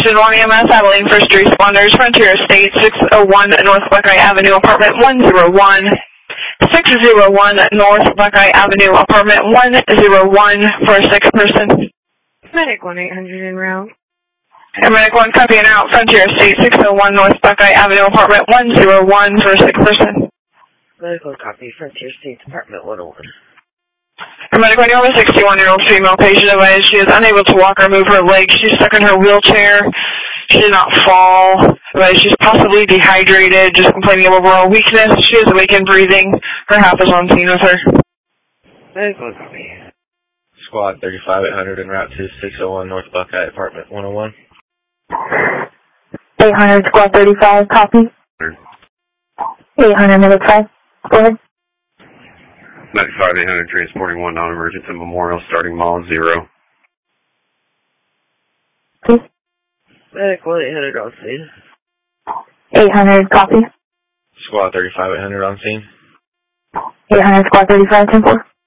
911 EMS, Abilene First Responders, Frontier Estate, 601 North Buckeye Avenue, Apartment 101. 601 North Buckeye Avenue, Apartment 101 for a sick person. Medic 1-800 en route. Medic 1 copying out, Frontier Estate, 601 North Buckeye Avenue, Apartment 101 for a sick person. Medic 1 copy, Frontier Estate, Apartment 101. Medic 1, you have a 61-year-old female patient advised she is unable to walk or move her legs. She's stuck in her wheelchair. She did not fall. She's possibly dehydrated, just complaining of overall weakness. She is awake and breathing. Her half is on scene with her. Medic 1 copy. Squad 35-800 en route to 601 North Buckeye, Apartment 101. 800, Squad 35, copy. 800, Medic 5. Go ahead. Medic 5-800 transporting one non-emergent to Memorial starting mile 0. Please. Medic 1-800 on scene. 800, copy. Squad 35-800 on scene. 800, Squad 35, 10-4.